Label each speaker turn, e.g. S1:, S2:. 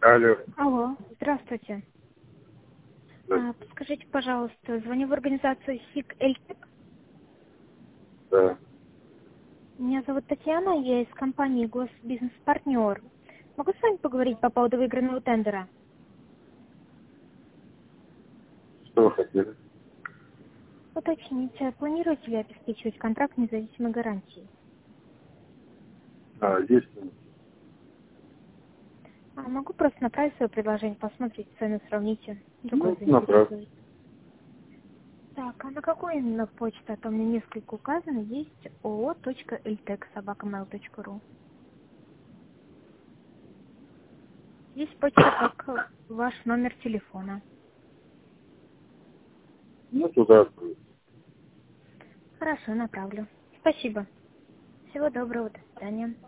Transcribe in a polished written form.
S1: Алло.
S2: Алло, здравствуйте. Подскажите, пожалуйста, звоню в организацию СИК Эльтек.
S1: Да.
S2: Меня зовут Татьяна, я из компании Госбизнес-партнер. Могу с вами поговорить по поводу выигранного тендера?
S1: Что вы хотели?
S2: Уточните, планируете ли обеспечивать контракт независимой гарантии?
S1: Есть.
S2: Могу просто направить свое предложение, посмотрите, цену сравните, другой
S1: Ну, направь.
S2: заинтересует. Так, а на какую именно почту? А то у меня несколько указано. Есть oo.eltek@mail.ru. Есть почта как ваш номер телефона.
S1: Ну, туда.
S2: Хорошо, направлю. Спасибо. Всего доброго, до свидания.